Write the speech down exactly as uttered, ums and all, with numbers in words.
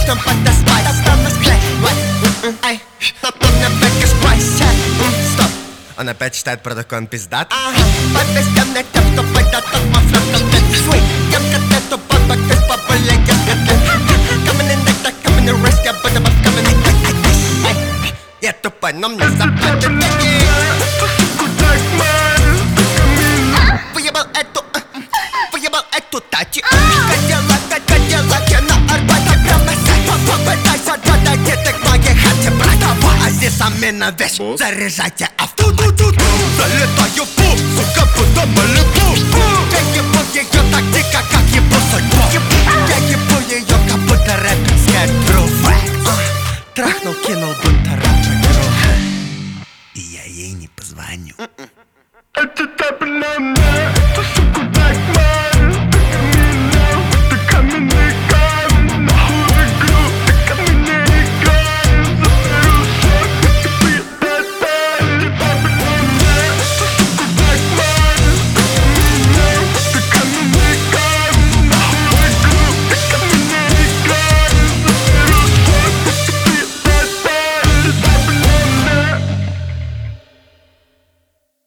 nothing but the spice. Осталось клей, what? Эй, на том мне бэк из прайса. Стоп. Он опять читает про такой, он пиздат. Ага, по песням на тем, кто пойдет, тот мафлёт, тот свой. Я в котлету бабок, ты поболее, я в котлет. Coming in like that, coming in race, я буду баб, coming in like that. Эй, я тупой, но мне заплатят деньги. Выебал эту, выебал эту тачи. Кадиллак, Кадиллак, я на Арбате прямо сядь. Попытайся продать это к моей хате, братва. А здесь амина вещь, заряжайте авто. Залетаю в пул, сука, будто Малибу. Я ебу ее тактика, как